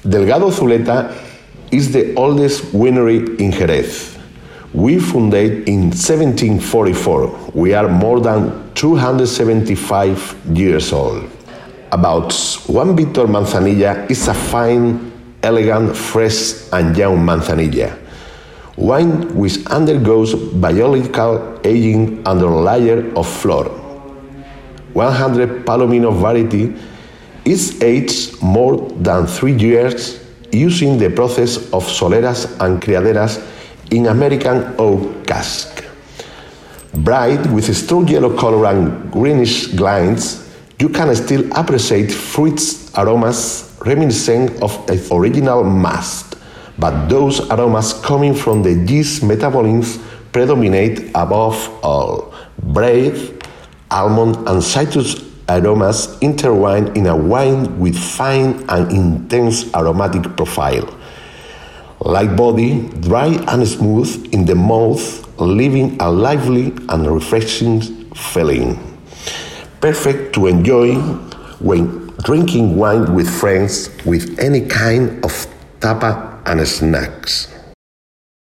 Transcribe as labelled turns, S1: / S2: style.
S1: Delgado Zuleta is the oldest winery in Jerez. We founded in 1744. We are more than 275 years old. About Juan Víctor Manzanilla is a fine, elegant, fresh and young Manzanilla. Wine which undergoes biological aging under a layer of flor. 100 Palomino variety is aged more than 3 years using the process of soleras and criaderas in American oak cask. Bright with a strong yellow color and greenish glands, you can still appreciate fruits aromas reminiscent of the original mast, but those aromas coming from the yeast metabolism predominate above all. Bread, almond and citrus aromas intertwine in a wine with fine and intense aromatic profile. Light body, dry and smooth in the mouth, leaving a lively and refreshing feeling. Perfect to enjoy when drinking wine with friends with any kind of tapa and snacks.